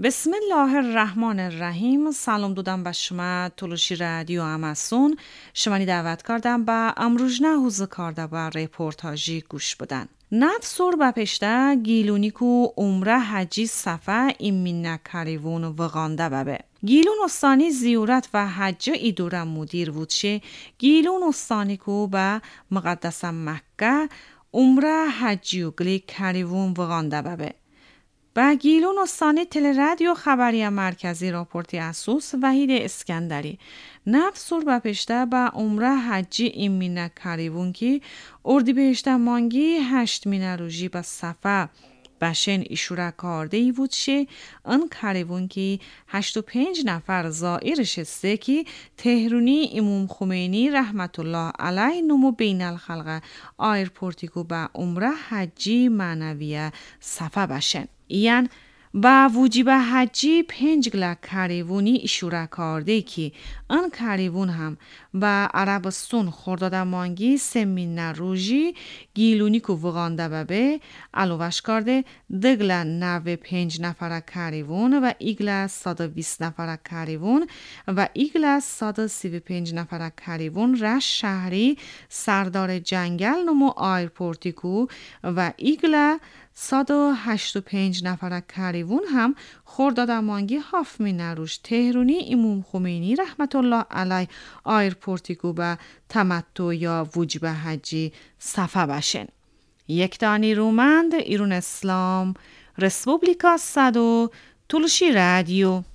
بسم الله الرحمن الرحیم. سلام دادم به شما تلوشی رادیو اماسون. شمانی دعوت کردم به امروز نه حوزه کرده به رپورتاجی گوش بدن. نفسور با پشته گیلونی کو عمره حجی صفه ایمین نکریون وغانده ببه. گیلون استانی زیورت و حج ایدورم مدیر بودشه. گیلون استانی کو به مقدس مکه عمره حجی و گلی کریون وغانده ببه. با گیلون استانی تل رادیو خبری مرکزی راپورتی اسوس وحید اسکندری نفسور با پشته با عمره حجی ایمین کریون کی اردیبهشت مانگی 8 روژی با صفه بشن ایشوره کارده ای بود شه ان کریون کی 85 نفر زائر شسته کی تهرونی امام خمینی رحمت الله علیه نمو بین الخلق آیرپورتیکو با عمره حجی معنویه صفه بشن. یعنی با وجوب حجی 5 کریوونی ایشوره کرده که آن کریوون هم با عربستان خرداد مانگی 3 روژی گیلونی که وغانده ببه علوش کرده دگل 95 نفر کریوون و ایگل 120 نفر کریوون و ایگل 135 نفر کریوون رش شهری سردار جنگل نمو آیرپورتیکو و ایگل 185 نفر کریوون هم خرداد مانگی 7 روژ تهرونی امام خمینی رحمت الله علیه آیرپورتیکو به تمتع یا وجوب حجی صفه بشن. یک دانی رومند ایرون اسلام رسپوبلیکا صدو تلوشی رادیو